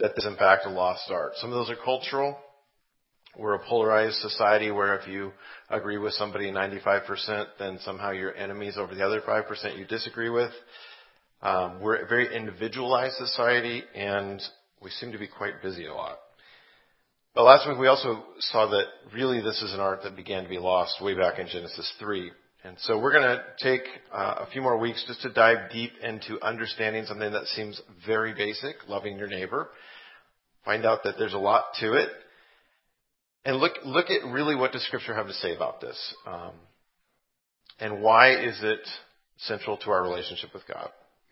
that this, in fact, a lost art. Some of those are cultural. We're a polarized society where if you agree with somebody 95%, then somehow you're enemies over the other 5% you disagree with. We're a very individualized society, and we seem to be quite busy a lot. But last week we also saw that really this is an art that began to be lost way back in Genesis 3. And so we're going to take a few more weeks just to dive deep into understanding something that seems very basic, loving your neighbor. Find out that there's a lot to it. And look at really what does Scripture have to say about this. And why is it central to our relationship with God?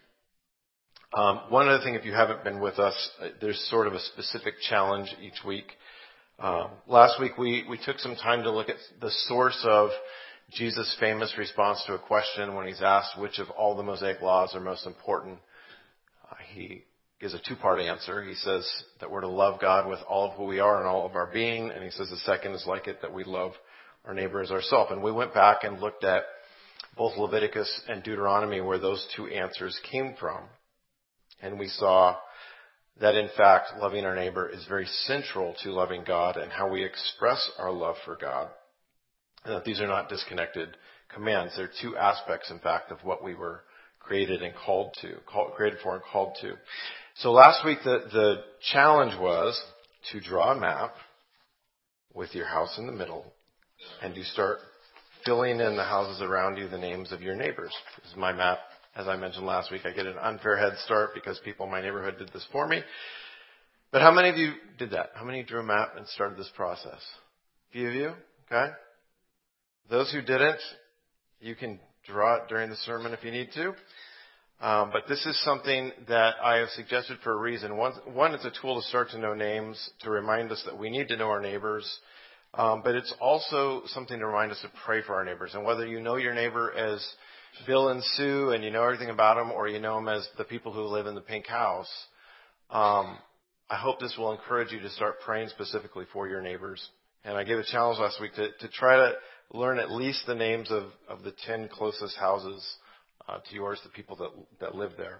One other thing, if you haven't been with us, there's sort of a specific challenge each week. Last week we took some time to look at the source of Jesus' famous response to a question when he's asked which of all the Mosaic laws are most important. He gives a two-part answer. He says that we're to love God with all of who we are and all of our being, and he says the second is like it, that we love our neighbor as ourselves. And we went back and looked at both Leviticus and Deuteronomy where those two answers came from. And we saw that, in fact, loving our neighbor is very central to loving God and how we express our love for God. And that these are not disconnected commands. They're two aspects, in fact, of what we were created for and called to. So last week, the challenge was to draw a map with your house in the middle and you start filling in the houses around you the names of your neighbors. This is my map. As I mentioned last week, I get an unfair head start because people in my neighborhood did this for me. But how many of you did that? How many drew a map and started this process? A few of you? Okay. Those who didn't, you can draw it during the sermon if you need to. But this is something that I have suggested for a reason. One, it's a tool to start to know names, to remind us that we need to know our neighbors. But it's also something to remind us to pray for our neighbors. And whether you know your neighbor as Bill and Sue and you know everything about them, or you know them as the people who live in the pink house, I hope this will encourage you to start praying specifically for your neighbors. And I gave a challenge last week to try to learn at least the names of the 10 closest houses to yours, the people that live there.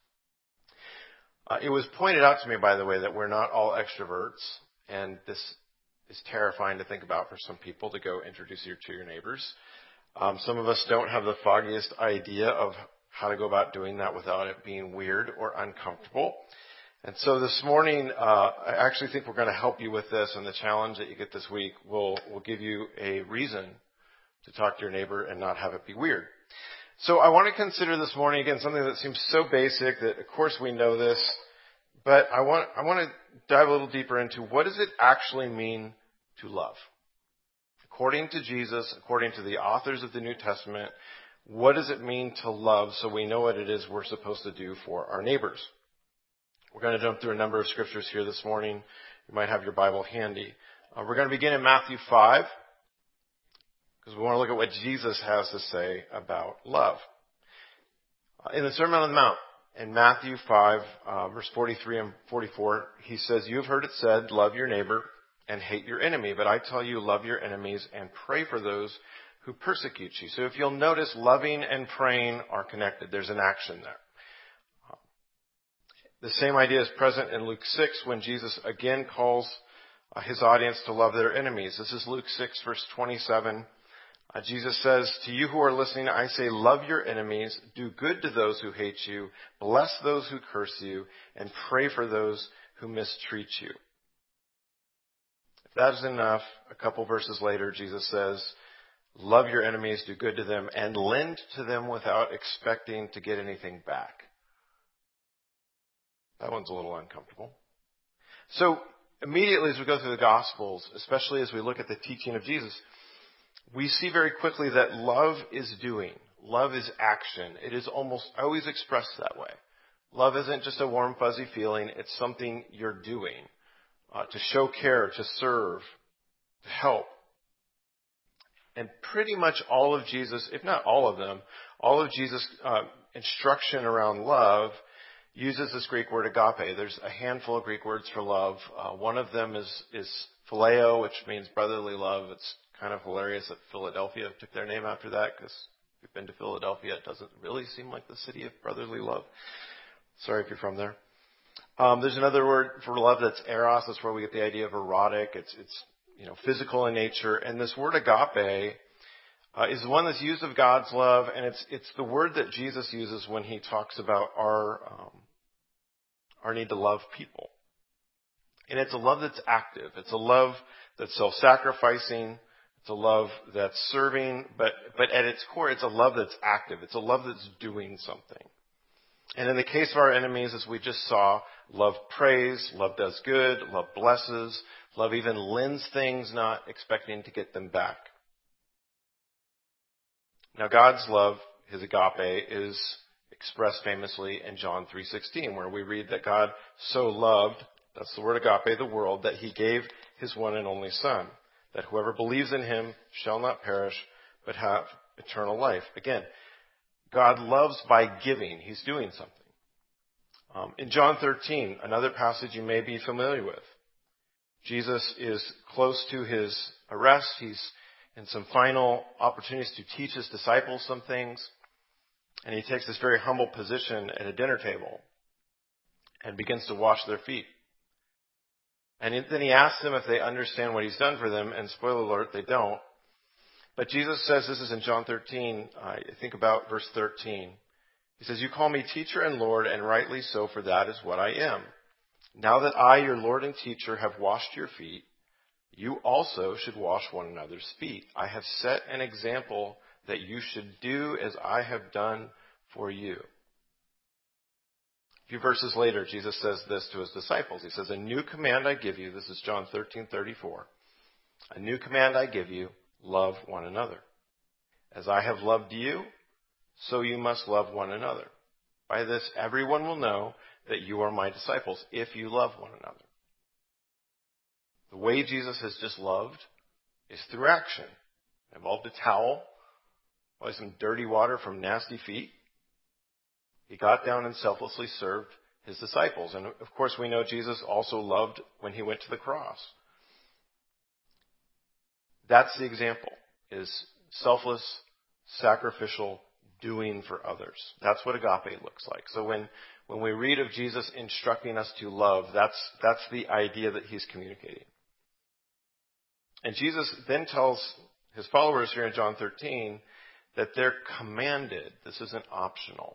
It was pointed out to me, by the way, that we're not all extroverts, and this is terrifying to think about for some people to go introduce you to your neighbors. Some of us don't have the foggiest idea of how to go about doing that without it being weird or uncomfortable. And so this morning, I actually think we're going to help you with this, and the challenge that you get this week will give you a reason to talk to your neighbor and not have it be weird. So I want to consider this morning, again, something that seems so basic that, of course, we know this, but I want to dive a little deeper into what does it actually mean to love? According to Jesus, according to the authors of the New Testament, what does it mean to love so we know what it is we're supposed to do for our neighbors? We're going to jump through a number of scriptures here this morning. You might have your Bible handy. We're going to begin in Matthew 5 because we want to look at what Jesus has to say about love. In the Sermon on the Mount, in Matthew 5, verse 43 and 44, he says, "You have heard it said, love your neighbor and hate your enemy. But I tell you, love your enemies and pray for those who persecute you." So if you'll notice, loving and praying are connected. There's an action there. The same idea is present in Luke 6 when Jesus again calls his audience to love their enemies. This is Luke 6, verse 27. Jesus says, "To you who are listening, I say, love your enemies, do good to those who hate you, bless those who curse you, and pray for those who mistreat you." If that is enough, a couple verses later, Jesus says, "Love your enemies, do good to them, and lend to them without expecting to get anything back." That one's a little uncomfortable. So immediately as we go through the Gospels, especially as we look at the teaching of Jesus, we see very quickly that love is doing. Love is action. It is almost always expressed that way. Love isn't just a warm, fuzzy feeling. It's something you're doing to show care, to serve, to help. And pretty much all of Jesus, if not all of them, all of Jesus' instruction around love uses this Greek word agape. There's a handful of Greek words for love. One of them is phileo, which means brotherly love. It's kind of hilarious that Philadelphia took their name after that, because if you've been to Philadelphia, it doesn't really seem like the city of brotherly love. Sorry if you're from there. There's another word for love that's eros. That's where we get the idea of erotic. It's physical in nature. And this word agape is the one that's used of God's love, and it's the word that Jesus uses when he talks about our need to love people. And it's a love that's active. It's a love that's self-sacrificing. It's a love that's serving, but at its core, it's a love that's active. It's a love that's doing something. And in the case of our enemies, as we just saw, love prays, love does good, love blesses, love even lends things, not expecting to get them back. Now, God's love, his agape, is expressed famously in John 3:16, where we read that God so loved, that's the word agape, the world, that he gave his one and only Son, that whoever believes in him shall not perish, but have eternal life. Again, God loves by giving. He's doing something. In John 13, another passage you may be familiar with, Jesus is close to his arrest. He's in some final opportunities to teach his disciples some things. And he takes this very humble position at a dinner table and begins to wash their feet. And then he asks them if they understand what he's done for them. And spoiler alert, they don't. But Jesus says, this is in John 13, I think about verse 13. He says, "You call me teacher and Lord, and rightly so, for that is what I am. Now that I, your Lord and teacher, have washed your feet, you also should wash one another's feet. I have set an example that you should do as I have done for you." A few verses later, Jesus says this to his disciples. He says, "A new command I give you," this is John 13:34, "a new command I give you, love one another. As I have loved you, so you must love one another. By this, everyone will know that you are my disciples, if you love one another." The way Jesus has just loved is through action. It involved a towel, probably some dirty water from nasty feet. He got down and selflessly served his disciples. And of course, we know Jesus also loved when he went to the cross. That's the example, is selfless, sacrificial doing for others. That's what agape looks like. So when we read of Jesus instructing us to love, that's the idea that he's communicating. And Jesus then tells his followers here in John 13 that they're commanded. This isn't optional.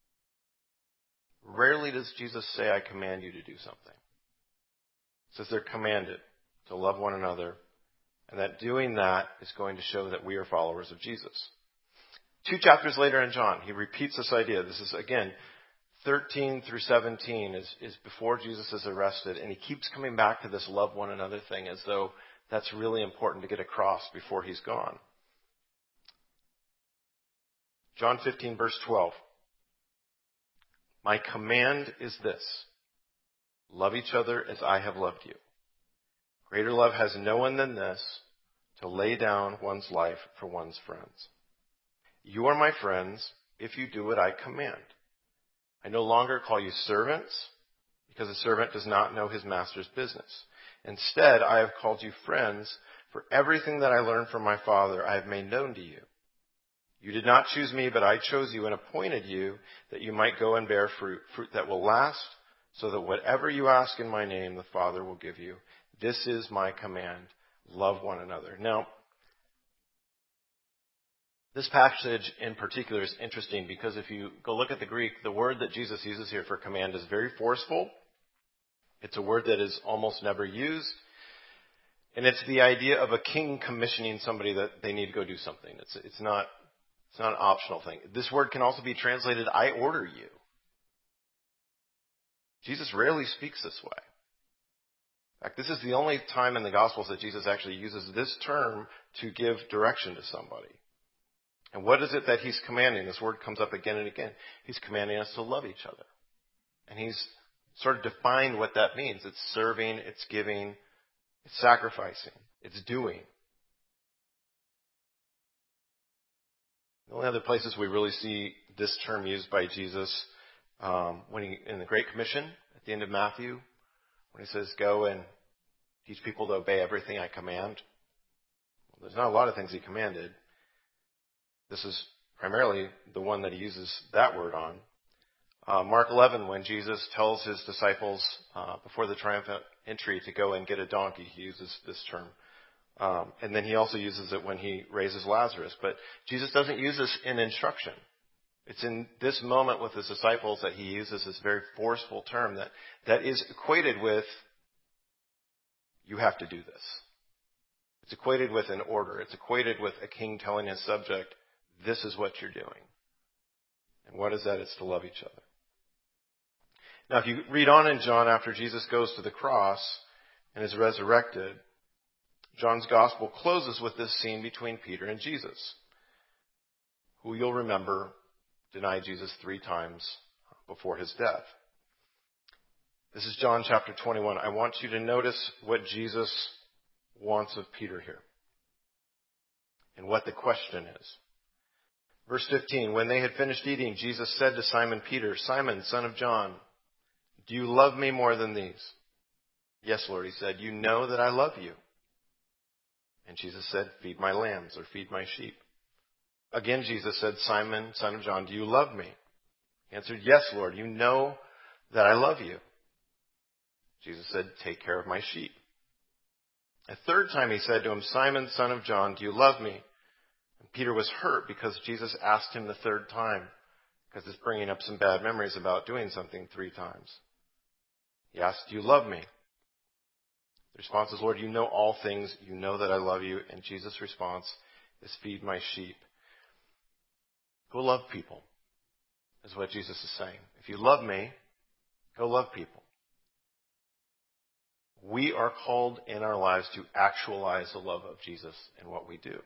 Rarely does Jesus say, "I command you to do something." He says they're commanded to love one another, and that doing that is going to show that we are followers of Jesus. 2 chapters later in John, he repeats this idea. This is, again, 13 through 17 is before Jesus is arrested, and he keeps coming back to this love one another thing as though that's really important to get across before he's gone. John 15, verse 12. "My command is this: love each other as I have loved you. Greater love has no one than this, to lay down one's life for one's friends. You are my friends if you do what I command. I no longer call you servants, because a servant does not know his master's business. Instead, I have called you friends, for everything that I learned from my Father I have made known to you. You did not choose me, but I chose you and appointed you that you might go and bear fruit that will last, so that whatever you ask in my name, the Father will give you. This is my command: love one another." Now, this passage in particular is interesting because if you go look at the Greek, the word that Jesus uses here for command is very forceful. It's a word that is almost never used. And it's the idea of a king commissioning somebody that they need to go do something. It's not an optional thing. This word can also be translated, "I order you." Jesus rarely speaks this way. In fact, this is the only time in the Gospels that Jesus actually uses this term to give direction to somebody. And what is it that he's commanding? This word comes up again and again. He's commanding us to love each other. And he's sort of defined what that means. It's serving, it's giving, it's sacrificing, it's doing. The only other places we really see this term used by Jesus in the Great Commission at the end of Matthew, when he says, "Go and teach people to obey everything I command." Well, there's not a lot of things he commanded. This is primarily the one that he uses that word on. Mark 11, when Jesus tells his disciples before the triumphant entry to go and get a donkey, he uses this term. And then he also uses it when he raises Lazarus. But Jesus doesn't use this in instruction. It's in this moment with his disciples that he uses this very forceful term that is equated with, you have to do this. It's equated with an order. It's equated with a king telling his subject, this is what you're doing. And what is that? It's to love each other. Now, if you read on in John after Jesus goes to the cross and is resurrected, John's gospel closes with this scene between Peter and Jesus, who you'll remember denied Jesus 3 times before his death. This is John chapter 21. I want you to notice what Jesus wants of Peter here and what the question is. Verse 15, when they had finished eating, Jesus said to Simon Peter, Simon, son of John, do you love me more than these? Yes, Lord, he said, you know that I love you. And Jesus said, feed my lambs or feed my sheep. Again, Jesus said, Simon, son of John, do you love me? He answered, yes, Lord, you know that I love you. Jesus said, take care of my sheep. A third time he said to him, Simon, son of John, do you love me? And Peter was hurt because Jesus asked him the third time, because it's bringing up some bad memories about doing something 3 times. He asked, do you love me? The response is, Lord, you know all things. You know that I love you. And Jesus' response is, feed my sheep. Go love people, is what Jesus is saying. If you love me, go love people. We are called in our lives to actualize the love of Jesus in what we do.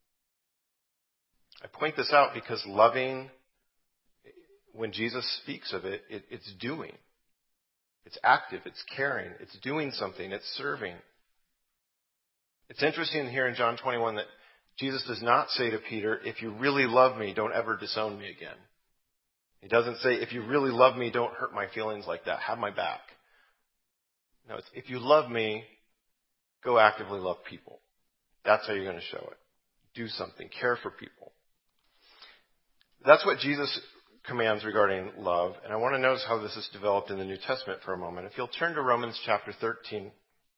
I point this out because loving, when Jesus speaks of it, it's doing. It's active, it's caring, it's doing something, it's serving. It's interesting here in John 21 that Jesus does not say to Peter, if you really love me, don't ever disown me again. He doesn't say, if you really love me, don't hurt my feelings like that. Have my back. No, it's, if you love me, go actively love people. That's how you're going to show it. Do something. Care for people. That's what Jesus commands regarding love. And I want to notice how this is developed in the New Testament for a moment. If you'll turn to Romans chapter 13,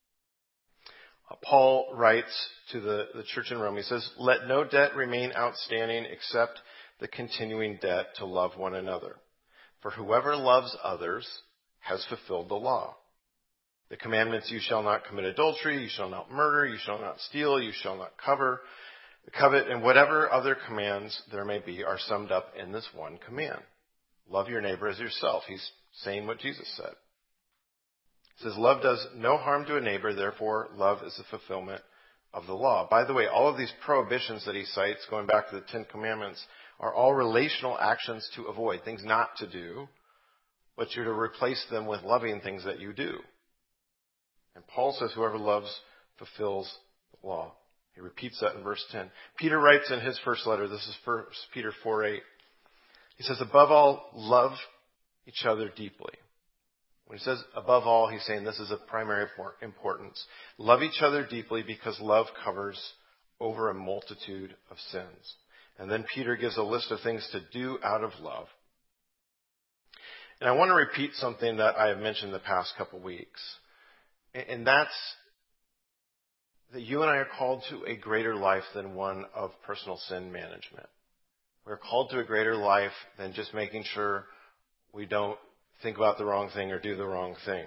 Paul writes to the church in Rome. He says, let no debt remain outstanding except the continuing debt to love one another. For whoever loves others has fulfilled the law. The commandments, you shall not commit adultery, you shall not murder, you shall not steal, you shall not covet, and whatever other commands there may be are summed up in this one command. Love your neighbor as yourself. He's saying what Jesus said. He says, love does no harm to a neighbor, therefore love is the fulfillment of the law. By the way, all of these prohibitions that he cites, going back to the 10 Commandments, are all relational actions to avoid, things not to do, but you're to replace them with loving things that you do. And Paul says whoever loves fulfills the law. He repeats that in verse 10. Peter writes in his first letter, this is 1 Peter 4:8. He says, above all, love each other deeply. When he says above all, he's saying this is of primary importance. Love each other deeply because love covers over a multitude of sins. And then Peter gives a list of things to do out of love. And I want to repeat something that I have mentioned the past couple weeks. And that's that you and I are called to a greater life than one of personal sin management. We're called to a greater life than just making sure we don't think about the wrong thing or do the wrong thing.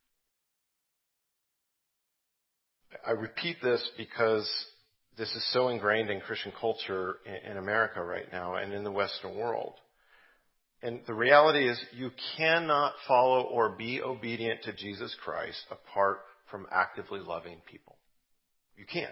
I repeat this because this is so ingrained in Christian culture in America right now and in the Western world. And the reality is you cannot follow or be obedient to Jesus Christ apart from actively loving people. You can't.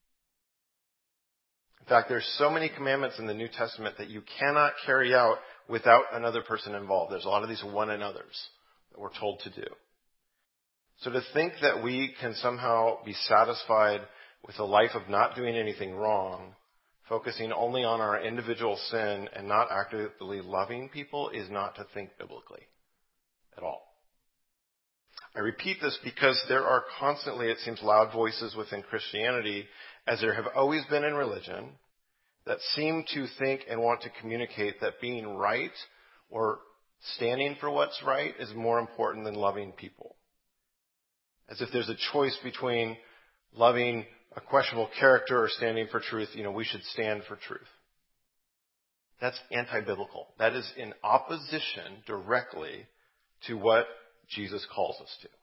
In fact, there's so many commandments in the New Testament that you cannot carry out without another person involved. There's a lot of these one another's that we're told to do. So to think that we can somehow be satisfied with a life of not doing anything wrong, focusing only on our individual sin and not actively loving people is not to think biblically at all. I repeat this because there are constantly, it seems, loud voices within Christianity, as there have always been in religion, that seem to think and want to communicate that being right or standing for what's right is more important than loving people. As if there's a choice between loving a questionable character or standing for truth. We should stand for truth. That's anti-biblical. That is in opposition directly to what Jesus calls us to.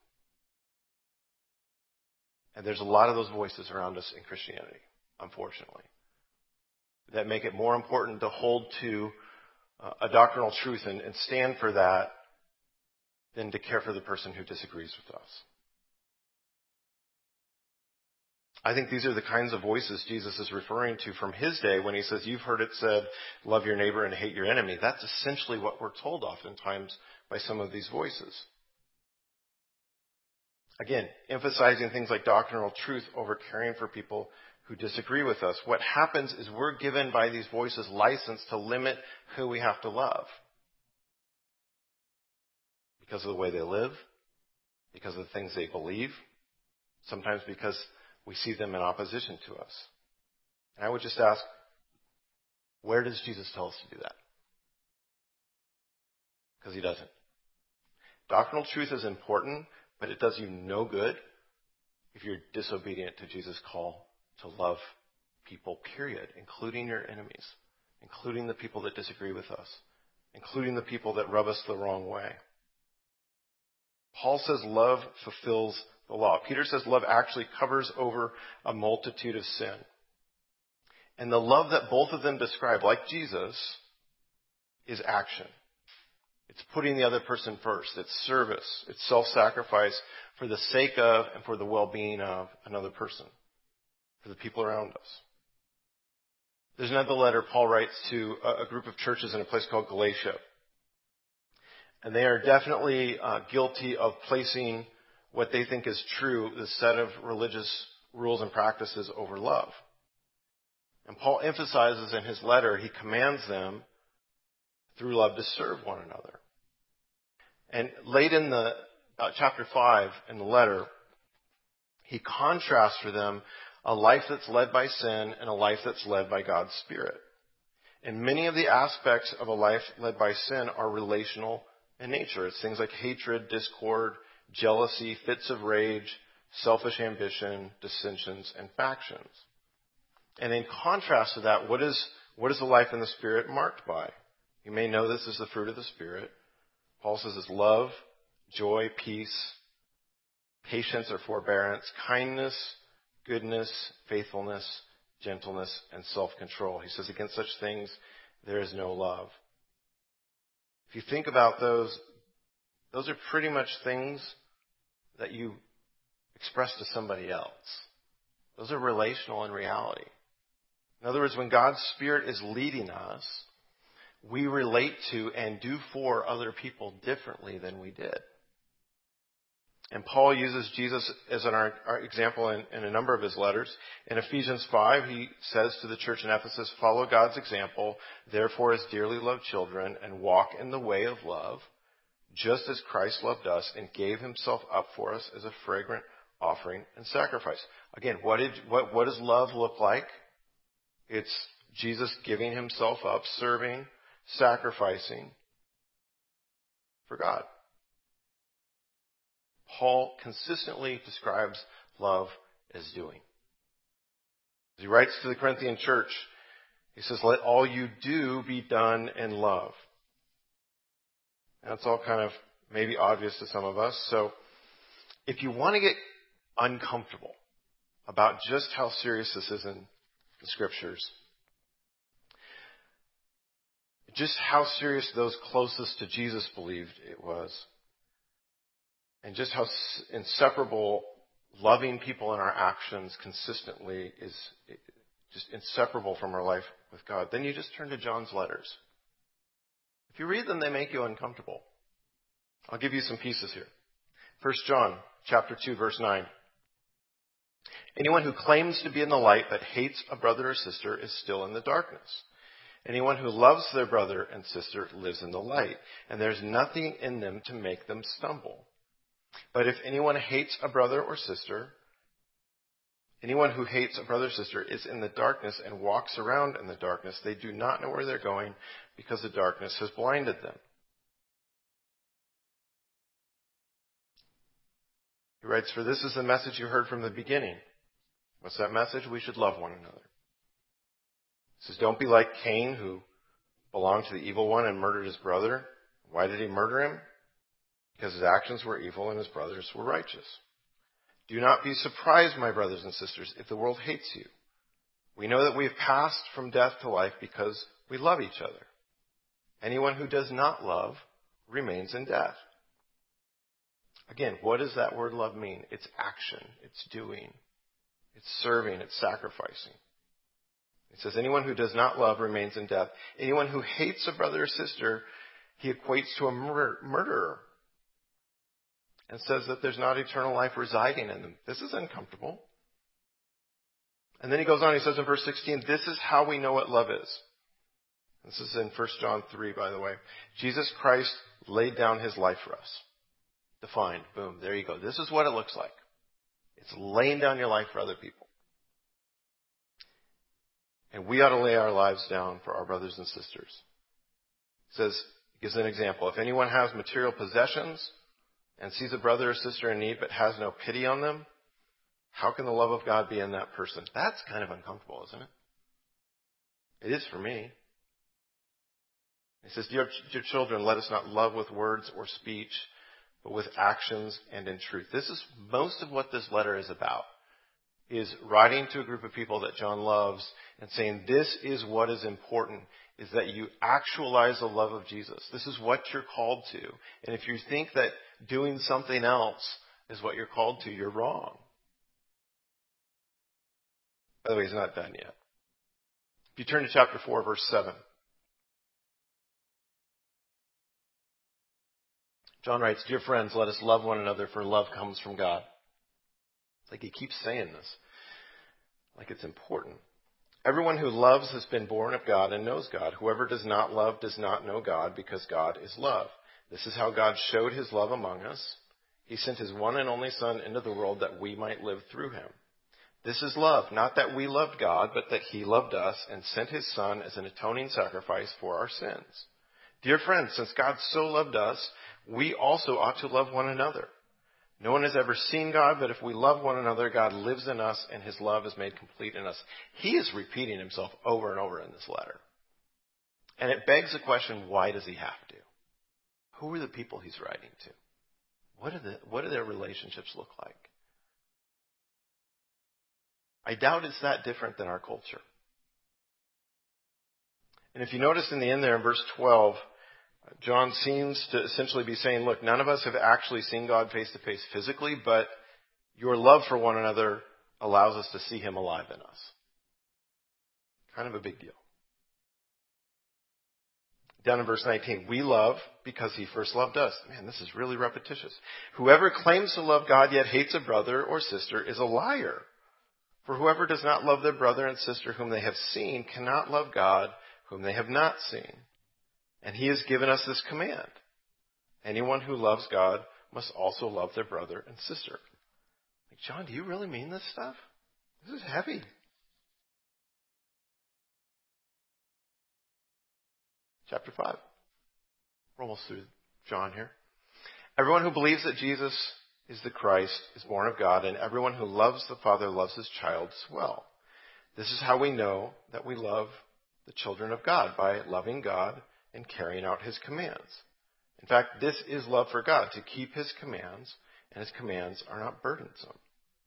And there's a lot of those voices around us in Christianity, unfortunately, that make it more important to hold to a doctrinal truth and stand for that than to care for the person who disagrees with us. I think these are the kinds of voices Jesus is referring to from his day when he says, you've heard it said, love your neighbor and hate your enemy. That's essentially what we're told oftentimes by some of these voices. Again, emphasizing things like doctrinal truth over caring for people who disagree with us. What happens is we're given by these voices license to limit who we have to love. Because of the way they live, because of the things they believe, sometimes because we see them in opposition to us. And I would just ask, where does Jesus tell us to do that? Because he doesn't. Doctrinal truth is important, but it does you no good if you're disobedient to Jesus' call to love people, period, including your enemies, including the people that disagree with us, including the people that rub us the wrong way. Paul says love fulfills the law. Peter says love actually covers over a multitude of sin. And the love that both of them describe, like Jesus, is action. It's putting the other person first. It's service. It's self-sacrifice for the sake of and for the well-being of another person, for the people around us. There's another letter Paul writes to a group of churches in a place called Galatia. And they are definitely guilty of placing what they think is true, the set of religious rules and practices over love. And Paul emphasizes in his letter, he commands them through love to serve one another. And late in chapter 5 in the letter, he contrasts for them a life that's led by sin and a life that's led by God's Spirit. And many of the aspects of a life led by sin are relational in nature. It's things like hatred, discord, jealousy, fits of rage, selfish ambition, dissensions, and factions. And in contrast to that, what is the life in the Spirit marked by? You may know this as the fruit of the Spirit. Paul says it's love, joy, peace, patience or forbearance, kindness, goodness, faithfulness, gentleness, and self-control. He says against such things there is no love. If you think about those are pretty much things that you express to somebody else. Those are relational in reality. In other words, when God's Spirit is leading us, we relate to and do for other people differently than we did. And Paul uses Jesus as our example in a number of his letters. In Ephesians 5, he says to the church in Ephesus, follow God's example, therefore as dearly loved children, and walk in the way of love, just as Christ loved us and gave himself up for us as a fragrant offering and sacrifice. Again, what does love look like? It's Jesus giving himself up, serving, sacrificing for God. Paul consistently describes love as doing. As he writes to the Corinthian church, he says, let all you do be done in love. That's all kind of maybe obvious to some of us. So if you want to get uncomfortable about just how serious this is in the Scriptures, just how serious those closest to Jesus believed it was, and just how inseparable loving people in our actions consistently is just inseparable from our life with God, then you just turn to John's letters. If you read them, they make you uncomfortable. I'll give you some pieces here. 1 John chapter 2, verse 9. Anyone who claims to be in the light but hates a brother or sister is still in the darkness. Anyone who loves their brother and sister lives in the light, and there's nothing in them to make them stumble. But if anyone hates a brother or sister, anyone who hates a brother or sister is in the darkness and walks around in the darkness. They do not know where they're going because the darkness has blinded them. He writes, "For this is the message you heard from the beginning." What's that message? We should love one another. He says, "Don't be like Cain, who belonged to the evil one and murdered his brother." Why did he murder him? Because his actions were evil and his brothers were righteous. "Do not be surprised, my brothers and sisters, if the world hates you. We know that we have passed from death to life because we love each other. Anyone who does not love remains in death." Again, what does that word love mean? It's action. It's doing. It's serving. It's sacrificing. It says, anyone who does not love remains in death. Anyone who hates a brother or sister, he equates to a murderer, and says that there's not eternal life residing in them. This is uncomfortable. And then he goes on, he says in verse 16, "This is how we know what love is." This is in 1 John 3, by the way. "Jesus Christ laid down his life for us." Defined. Boom. There you go. This is what it looks like. It's laying down your life for other people. And we ought to lay our lives down for our brothers and sisters. It says, it gives an example. "If anyone has material possessions and sees a brother or sister in need but has no pity on them, how can the love of God be in that person?" That's kind of uncomfortable, isn't it? It is for me. He says, dear children, let us not love with words or speech, but with actions and in truth." This is most of what this letter is about, is writing to a group of people that John loves and saying, this is what is important, is that you actualize the love of Jesus. This is what you're called to. And if you think that doing something else is what you're called to, you're wrong. By the way, he's not done yet. If you turn to chapter 4, verse 7. John writes, "Dear friends, let us love one another, for love comes from God." It's like he keeps saying this, like it's important. "Everyone who loves has been born of God and knows God. Whoever does not love does not know God, because God is love. This is how God showed his love among us. He sent his one and only Son into the world that we might live through him. This is love, not that we loved God, but that he loved us and sent his Son as an atoning sacrifice for our sins. Dear friends, since God so loved us, we also ought to love one another. No one has ever seen God, but if we love one another, God lives in us and his love is made complete in us." He is repeating himself over and over in this letter. And it begs the question, why does he have to? Who are the people he's writing to? What do their relationships look like? I doubt it's that different than our culture. And if you notice in the end there in verse 12, John seems to essentially be saying, look, none of us have actually seen God face to face physically, but your love for one another allows us to see him alive in us. Kind of a big deal. Down in verse 19, "We love because he first loved us." Man, this is really repetitious. "Whoever claims to love God yet hates a brother or sister is a liar. For whoever does not love their brother and sister whom they have seen cannot love God whom they have not seen. And he has given us this command: anyone who loves God must also love their brother and sister." Like, John, do you really mean this stuff? This is heavy. Chapter 5. We're almost through John here. "Everyone who believes that Jesus is the Christ is born of God, and everyone who loves the Father loves his child as well. This is how we know that we love the children of God, by loving God and carrying out his commands. In fact, this is love for God, to keep his commands, and his commands are not burdensome."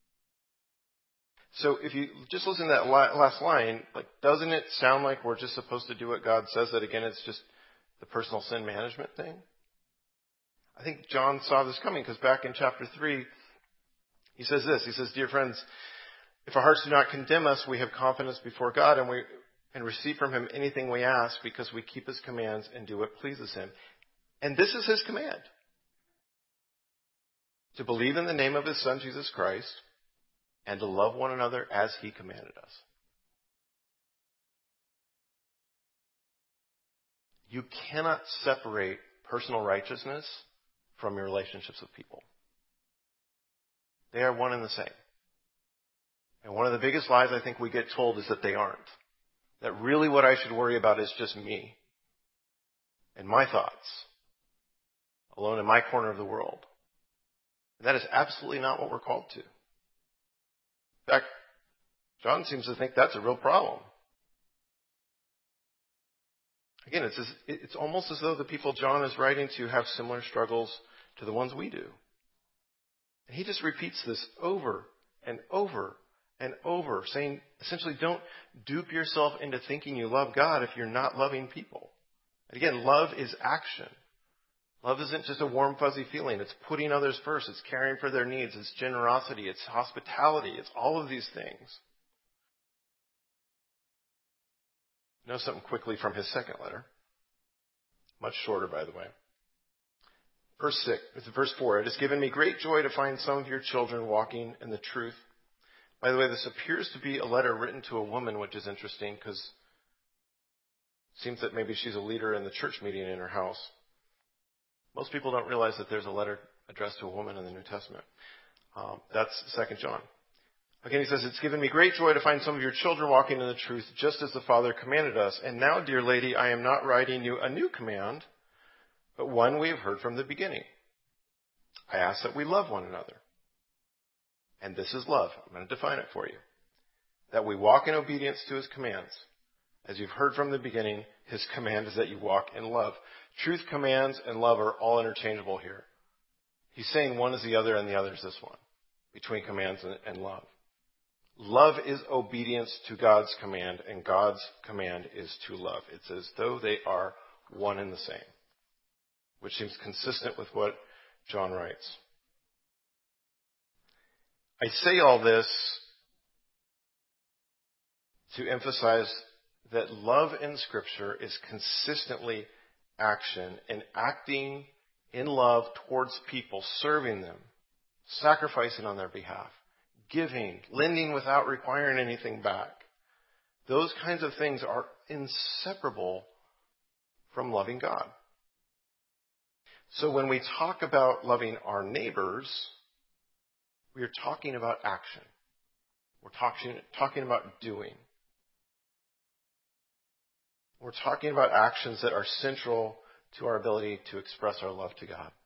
So if you just listen to that last line, like, doesn't it sound like we're just supposed to do what God says? That again, it's just the personal sin management thing? I think John saw this coming, because back in chapter 3, he says this. He says, "Dear friends, if our hearts do not condemn us, we have confidence before God, and we receive from him anything we ask, because we keep his commands and do what pleases him." And this is his command: to believe in the name of his Son, Jesus Christ, and to love one another as he commanded us. You cannot separate personal righteousness from your relationships with people. They are one and the same. And one of the biggest lies I think we get told is that they aren't. That really what I should worry about is just me and my thoughts, alone in my corner of the world. And that is absolutely not what we're called to. In fact, John seems to think that's a real problem. Again, it's almost as though the people John is writing to have similar struggles to the ones we do. And he just repeats this over and over and over, saying, essentially, don't dupe yourself into thinking you love God if you're not loving people. And again, love is action. Love isn't just a warm, fuzzy feeling. It's putting others first. It's caring for their needs. It's generosity. It's hospitality. It's all of these things. Know something quickly from his second letter. Much shorter, by the way. Verse 4. It has given me great joy to find some of your children walking in the truth. By the way, this appears to be a letter written to a woman, which is interesting because it seems that maybe she's a leader in the church meeting in her house. Most people don't realize that there's a letter addressed to a woman in the New Testament. That's 2 John. Again, he says, it's given me great joy to find some of your children walking in the truth, just as the Father commanded us. And now, dear lady, I am not writing you a new command, but one we have heard from the beginning. I ask that we love one another. And this is love. I'm going to define it for you. That we walk in obedience to his commands. As you've heard from the beginning, his command is that you walk in love. Truth, commands, and love are all interchangeable here. He's saying one is the other and the other is this one, between commands and love. Love is obedience to God's command, and God's command is to love. It's as though they are one and the same, which seems consistent with what John writes. I say all this to emphasize that love in Scripture is consistently action, and acting in love towards people, serving them, sacrificing on their behalf, giving, lending without requiring anything back. Those kinds of things are inseparable from loving God. So when we talk about loving our neighbors, we are talking about action. We're talking about doing. We're talking about actions that are central to our ability to express our love to God.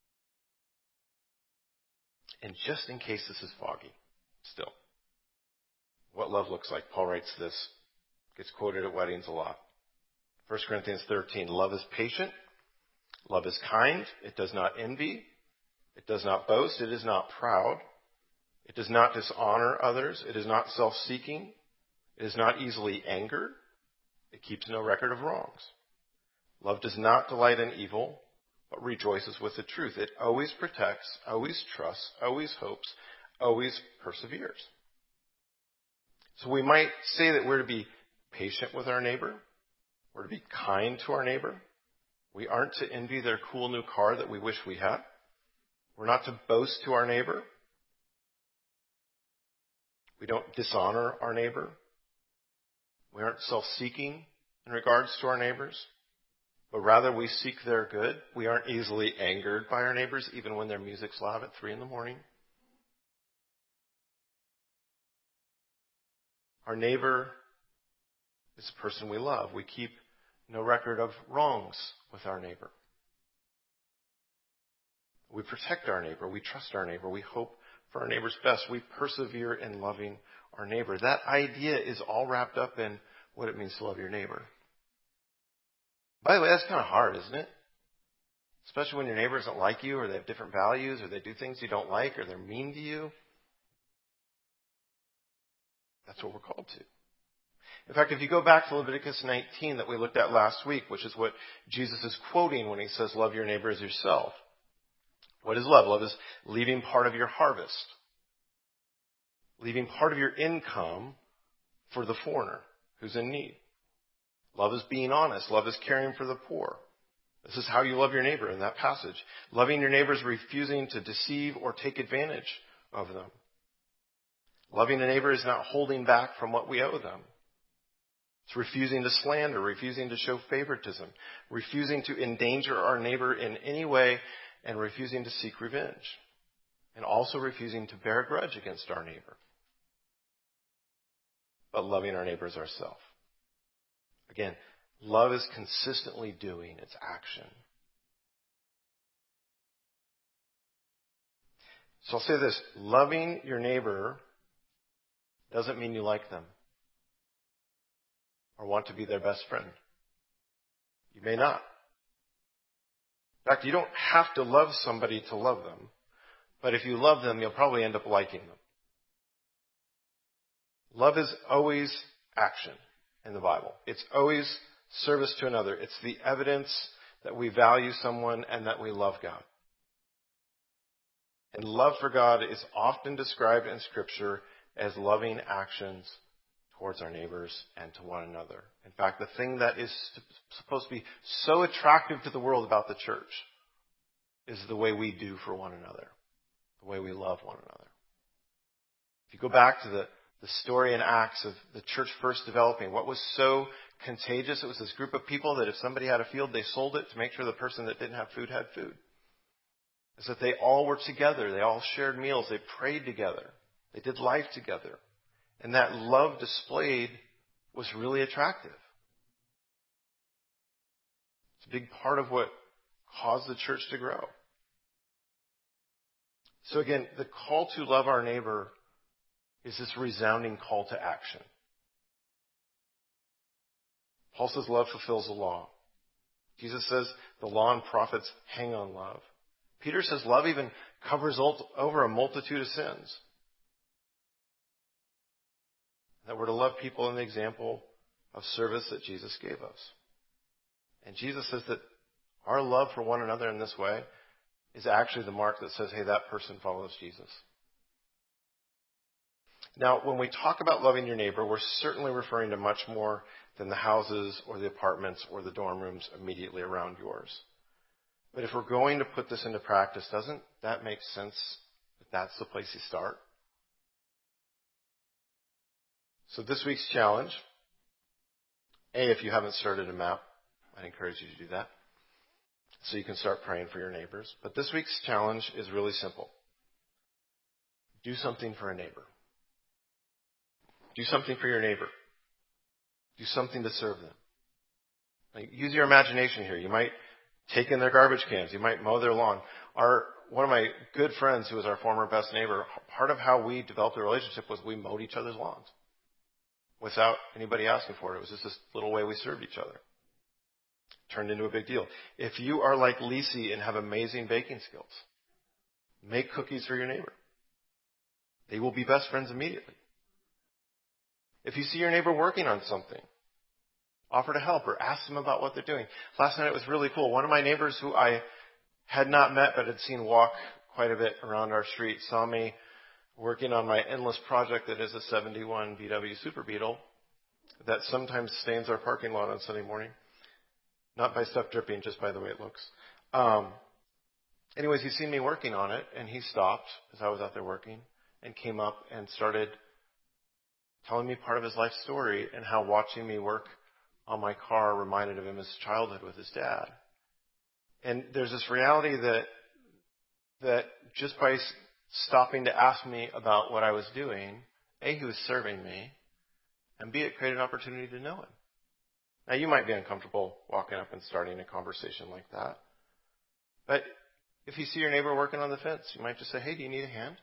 And just in case this is foggy, still, what love looks like, Paul writes this, gets quoted at weddings a lot. 1 Corinthians 13, love is patient, love is kind, it does not envy, it does not boast, it is not proud, it does not dishonor others, it is not self-seeking, it is not easily angered, it keeps no record of wrongs. Love does not delight in evil, but rejoices with the truth. It always protects, always trusts, always hopes, always perseveres. So we might say that we're to be patient with our neighbor. We're to be kind to our neighbor. We aren't to envy their cool new car that we wish we had. We're not to boast to our neighbor. We don't dishonor our neighbor. We aren't self-seeking in regards to our neighbors, but rather we seek their good. We aren't easily angered by our neighbors, even when their music's loud at 3 a.m. Our neighbor is the person we love. We keep no record of wrongs with our neighbor. We protect our neighbor. We trust our neighbor. We hope for our neighbor's best. We persevere in loving our neighbor. That idea is all wrapped up in what it means to love your neighbor. By the way, that's kind of hard, isn't it? Especially when your neighbor doesn't like you, or they have different values, or they do things you don't like, or they're mean to you. That's what we're called to. In fact, if you go back to Leviticus 19 that we looked at last week, which is what Jesus is quoting when he says, love your neighbor as yourself. What is love? Love is leaving part of your harvest, leaving part of your income for the foreigner who's in need. Love is being honest. Love is caring for the poor. This is how you love your neighbor in that passage. Loving your neighbor is refusing to deceive or take advantage of them. Loving a neighbor is not holding back from what we owe them. It's refusing to slander, refusing to show favoritism, refusing to endanger our neighbor in any way, and refusing to seek revenge. And also refusing to bear a grudge against our neighbor. But loving our neighbor as ourselves. Again, love is consistently doing, it's action. So I'll say this, loving your neighbor doesn't mean you like them or want to be their best friend. You may not. In fact, you don't have to love somebody to love them, but if you love them, you'll probably end up liking them. Love is always action in the Bible. It's always service to another. It's the evidence that we value someone and that we love God. And love for God is often described in Scripture as loving actions towards our neighbors and to one another. In fact, the thing that is supposed to be so attractive to the world about the church is the way we do for one another, the way we love one another. If you go back to the story in Acts of the church first developing, what was so contagious? It was this group of people that if somebody had a field, they sold it to make sure the person that didn't have food had food. It's that they all were together. They all shared meals. They prayed together. They did life together. And that love displayed was really attractive. It's a big part of what caused the church to grow. So again, the call to love our neighbor is this resounding call to action. Paul says love fulfills the law. Jesus says the law and prophets hang on love. Peter says love even covers over a multitude of sins. That we're to love people in the example of service that Jesus gave us. And Jesus says that our love for one another in this way is actually the mark that says, hey, that person follows Jesus. Now, when we talk about loving your neighbor, we're certainly referring to much more than the houses or the apartments or the dorm rooms immediately around yours. But if we're going to put this into practice, doesn't that make sense that that's the place you start? So this week's challenge, if you haven't started a map, I'd encourage you to do that so you can start praying for your neighbors. But this week's challenge is really simple. Do something for a neighbor. Do something for your neighbor. Do something to serve them. Like, use your imagination here. You might take in their garbage cans. You might mow their lawn. One of my good friends who was our former best neighbor, part of how we developed a relationship was we mowed each other's lawns without anybody asking for it. It was just this little way we served each other. Turned into a big deal. If you are like Lisi and have amazing baking skills, make cookies for your neighbor. They will be best friends immediately. If you see your neighbor working on something, offer to help or ask them about what they're doing. Last night it was really cool. One of my neighbors who I had not met but had seen walk quite a bit around our street saw me working on my endless project that is a 71 VW Super Beetle that sometimes stains our parking lot on Sunday morning. Not by stuff dripping, just by the way it looks. Anyways, he's seen me working on it, and he stopped as I was out there working and came up and started telling me part of his life story and how watching me work on my car reminded of his childhood with his dad. And there's this reality that just by stopping to ask me about what I was doing, A, he was serving me, and B, it created an opportunity to know him. Now, you might be uncomfortable walking up and starting a conversation like that. But if you see your neighbor working on the fence, you might just say, hey, do you need a hand?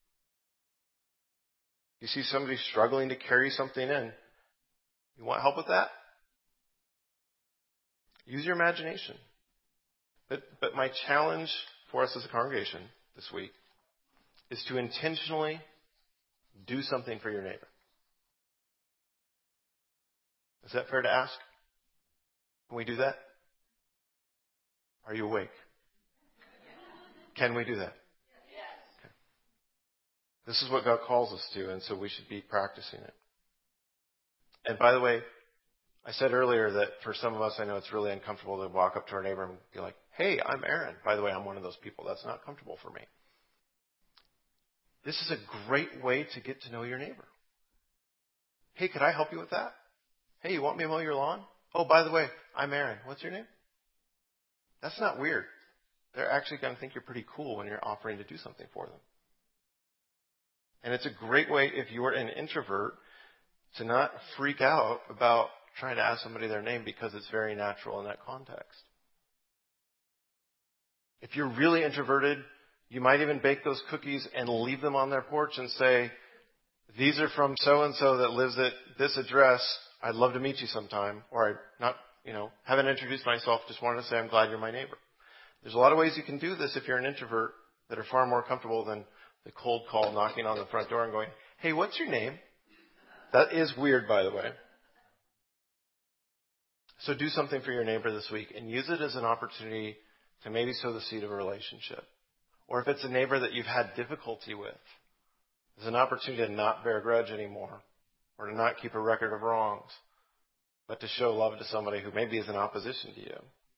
You see somebody struggling to carry something in. You want help with that? Use your imagination. But my challenge for us as a congregation this week is to intentionally do something for your neighbor. Is that fair to ask? Can we do that? Are you awake? Can we do that? Okay. This is what God calls us to, and so we should be practicing it. And by the way, I said earlier that for some of us, I know it's really uncomfortable to walk up to our neighbor and be like, hey, I'm Aaron. By the way, I'm one of those people. That's not comfortable for me. This is a great way to get to know your neighbor. Hey, could I help you with that? Hey, you want me to mow your lawn? Oh, by the way, I'm Aaron. What's your name? That's not weird. They're actually going to think you're pretty cool when you're offering to do something for them. And it's a great way, if you're an introvert, to not freak out about trying to ask somebody their name because it's very natural in that context. If you're really introverted, You might even bake those cookies and leave them on their porch and say, these are from so-and-so that lives at this address. I'd love to meet you sometime. Or haven't introduced myself. Just wanted to say I'm glad you're my neighbor. There's a lot of ways you can do this if you're an introvert that are far more comfortable than the cold call knocking on the front door and going, hey, what's your name? That is weird, by the way. So do something for your neighbor this week and use it as an opportunity to maybe sow the seed of a relationship. Or if it's a neighbor that you've had difficulty with, there's an opportunity to not bear a grudge anymore or to not keep a record of wrongs, but to show love to somebody who maybe is in opposition to you.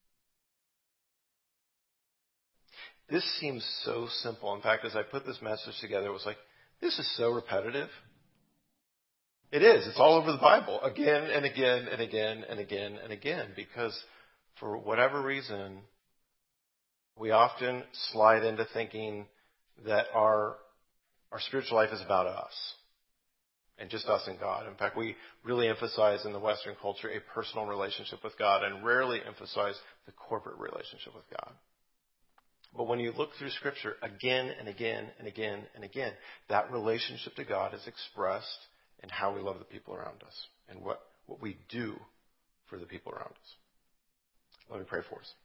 This seems so simple. In fact, as I put this message together, it was like, this is so repetitive. It is. It's all over the Bible again and again and again and again and again, because for whatever reason, we often slide into thinking that our spiritual life is about us and just us and God. In fact, we really emphasize in the Western culture a personal relationship with God and rarely emphasize the corporate relationship with God. But when you look through Scripture again and again and again and again, that relationship to God is expressed in how we love the people around us and what we do for the people around us. Let me pray for us.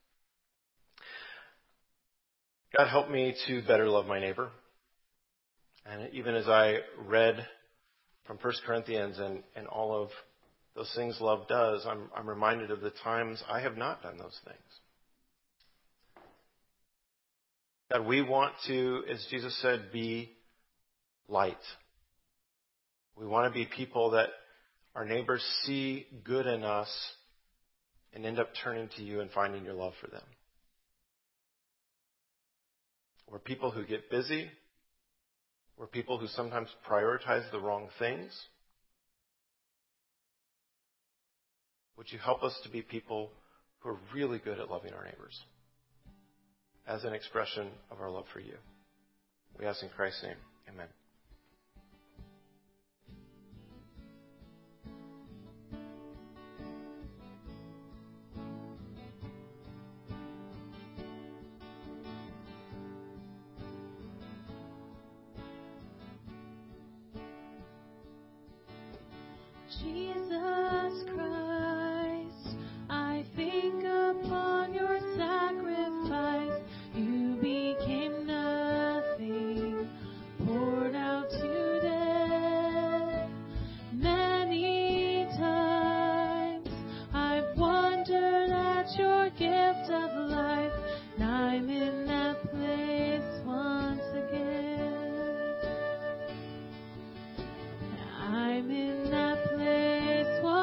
God, help me to better love my neighbor. And even as I read from 1 Corinthians and all of those things love does, I'm reminded of the times I have not done those things. God, we want to, as Jesus said, be light. We want to be people that our neighbors see good in us and end up turning to you and finding your love for them. We're people who get busy. We're people who sometimes prioritize the wrong things. Would you help us to be people who are really good at loving our neighbors as an expression of our love for you? We ask in Christ's name. Amen. Jesus Christ, I think upon your sacrifice. You became nothing, poured out to death. Many times I've wondered at your gift of life, and I'm in that place once again. I'm in that place once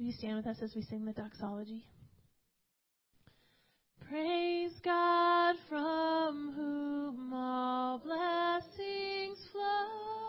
Will you stand with us as we sing the doxology? Praise God from whom all blessings flow.